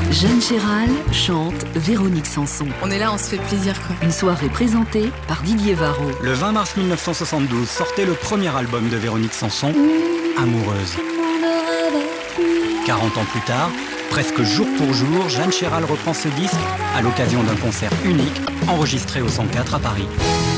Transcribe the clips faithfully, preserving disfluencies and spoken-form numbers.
Jeanne Chéral chante Véronique Sanson. On est là, on se fait plaisir quoi. Une soirée présentée par Didier Varro. Le vingt mars mille neuf cent soixante-douze sortait le premier album de Véronique Sanson, Amoureuse. quarante ans plus tard, presque jour pour jour, Jeanne Chéral reprend ce disque à l'occasion d'un concert unique enregistré au cent quatre à Paris.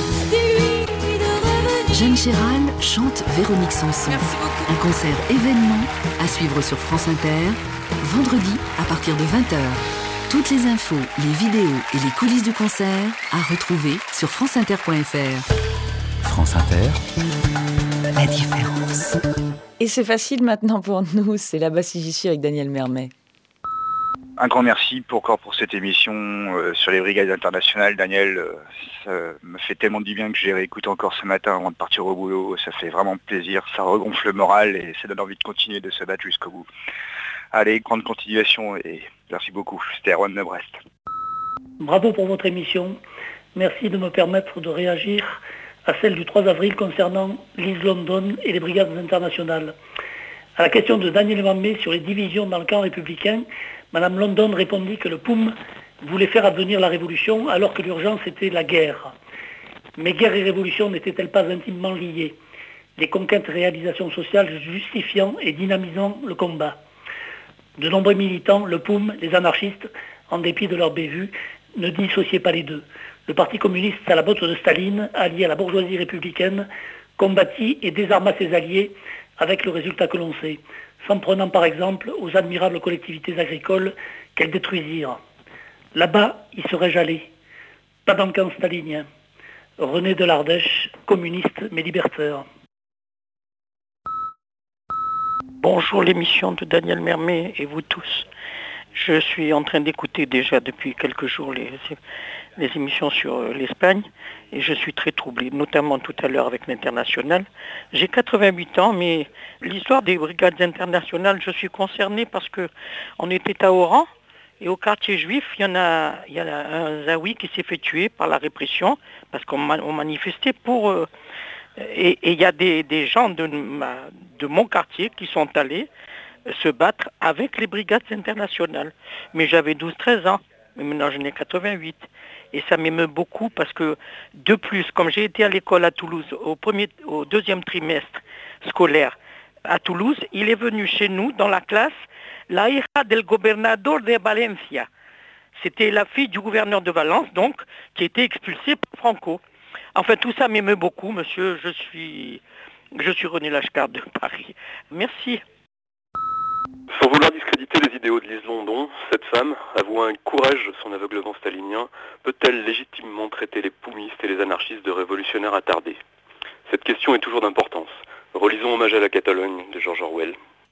Jeanne Chéral chante Véronique Sanson. Merci beaucoup. Un concert événement à suivre sur France Inter, vendredi à partir de vingt heures. Toutes les infos, les vidéos et les coulisses du concert à retrouver sur franceinter point f r. France Inter, la différence. Et c'est facile maintenant pour nous, c'est la Bassigichi avec Daniel Mermet. Un grand merci pour, encore pour cette émission euh, sur les brigades internationales. Daniel, euh, ça me fait tellement du bien que j'ai réécouté encore ce matin avant de partir au boulot. Ça fait vraiment plaisir, ça regonfle le moral et ça donne envie de continuer de se battre jusqu'au bout. Allez, grande continuation et merci beaucoup. C'était Erwan de Brest. Bravo pour votre émission. Merci de me permettre de réagir à celle du trois avril concernant l'East London et les brigades internationales. À la question de Daniel Mermet sur les divisions dans le camp républicain, Madame London répondit que le P O U M voulait faire advenir la révolution alors que l'urgence était la guerre. Mais guerre et révolution n'étaient-elles pas intimement liées, les conquêtes et réalisations sociales justifiant et dynamisant le combat. De nombreux militants, le P O U M, les anarchistes, en dépit de leur bévue, ne dissociaient pas les deux. Le Parti communiste à la botte de Staline, allié à la bourgeoisie républicaine, combattit et désarma ses alliés avec le résultat que l'on sait, s'en prenant par exemple aux admirables collectivités agricoles qu'elles détruisirent. Là-bas, y serais-je allé. Pas dans le camp stalinien. René de l'Ardèche, communiste mais libertaire. Bonjour l'émission de Daniel Mermet et vous tous. Je suis en train d'écouter déjà depuis quelques jours les, les émissions sur l'Espagne et je suis très troublé, notamment tout à l'heure avec l'International. J'ai quatre-vingt-huit ans, mais l'histoire des brigades internationales, je suis concerné parce qu'on était à Oran et au quartier juif, il y en a, il y a un Zawi qui s'est fait tuer par la répression parce qu'on on manifestait pour... Euh, et il y a des, des gens de, ma, de mon quartier qui sont allés se battre avec les brigades internationales. Mais j'avais douze treize ans, mais maintenant je n'ai quatre-vingt-huit. Et ça m'émeut beaucoup parce que, de plus, comme j'ai été à l'école à Toulouse au, premier, au deuxième trimestre scolaire à Toulouse, il est venu chez nous dans la classe la hija del gobernador de Valencia. C'était la fille du gouverneur de Valence, donc, qui a été expulsée par Franco. Enfin, tout ça m'émeut beaucoup, monsieur. Je suis, je suis René Lashkar de Paris. Merci. Sans vouloir discréditer les idéaux de Lise London, cette femme, avouant un courage son aveuglement stalinien, peut-elle légitimement traiter les poumistes et les anarchistes de révolutionnaires attardés? Cette question est toujours d'importance. Relisons Hommage à la Catalogne de George Orwell.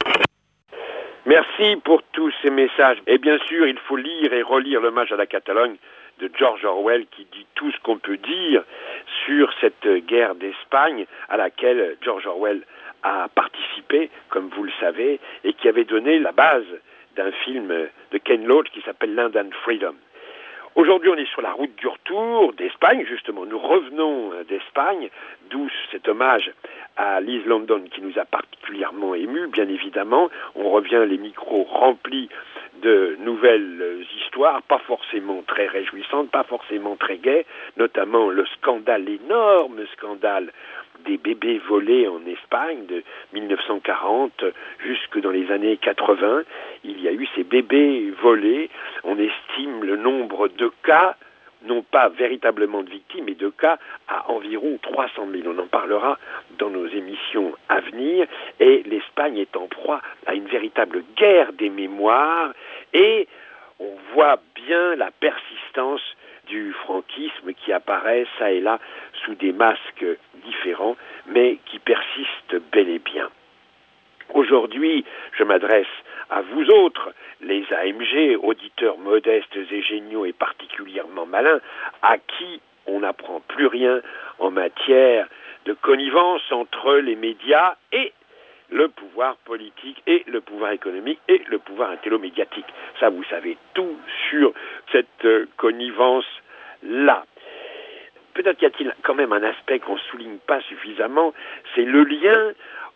Merci pour tous ces messages. Et bien sûr, il faut lire et relire l'Hommage à la Catalogne de George Orwell qui dit tout ce qu'on peut dire sur cette guerre d'Espagne à laquelle George Orwell a participé, comme vous le savez, et qui avait donné la base d'un film de Ken Loach qui s'appelle Land and Freedom. Aujourd'hui, on est sur la route du retour d'Espagne, justement. Nous revenons d'Espagne, d'où cet hommage à Lise London qui nous a particulièrement émus, bien évidemment. On revient les micros remplis de nouvelles histoires, pas forcément très réjouissantes, pas forcément très gaies, notamment le scandale, l'énorme scandale des bébés volés en Espagne de mille neuf cent quarante jusque dans les années quatre-vingts. Il y a eu ces bébés volés. On estime le nombre de cas, non pas véritablement de victimes, mais de cas à environ trois cent mille. On en parlera dans nos émissions à venir. Et l'Espagne est en proie à une véritable guerre des mémoires. Et on voit bien la persistance du franquisme qui apparaît ça et là sous des masques différents, mais qui persiste bel et bien. Aujourd'hui, je m'adresse à vous autres, les A M G, auditeurs modestes et géniaux et particulièrement malins, à qui on n'apprend plus rien en matière de connivence entre les médias et le pouvoir politique et le pouvoir économique et le pouvoir intello-médiatique. Ça, vous savez tout sur cette euh, connivence-là. Peut-être y a-t-il quand même un aspect qu'on ne souligne pas suffisamment, c'est le lien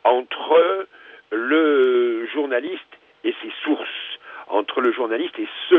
entre le journaliste et ses sources, entre le journaliste et ceux